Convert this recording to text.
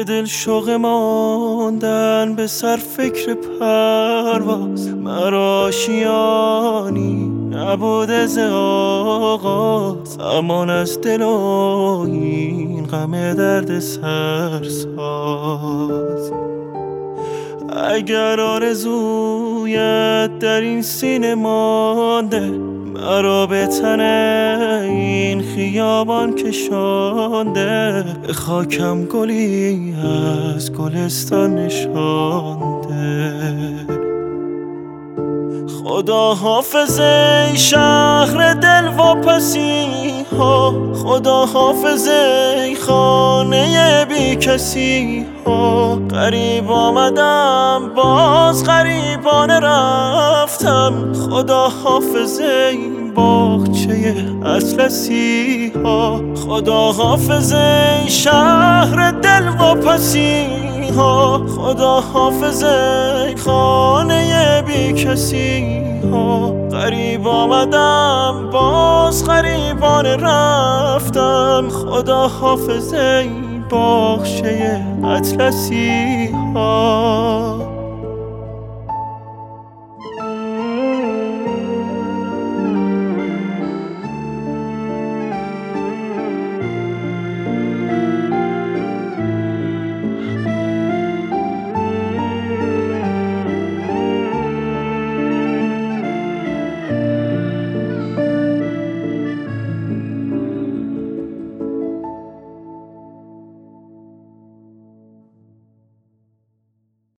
به دل شوق ماندن به سر فکر پرواز، مرا آشیانی نبوده ز آغاز، زمان از دل و این غم درد سرساز. اگر آرزویت در این سینه مانده، مرا به تن این خیابان کشانده، به خاکم گلی از گلستان نشانده. خدا حافظ ای شهر دل واپسی ها، خدا حافظ ای خانه بی کسی ها. غریب آمدم باز غریبانه رفتم، خدا حافظ ای باغچه اطلسی ها. خدا حافظ ای شهر دل واپسی ها، خدا حافظ ای خانه بی کسی ها. غریب آمدم باز غریبانه رفتم، خدا حافظ ای باغچه اطلسی ها.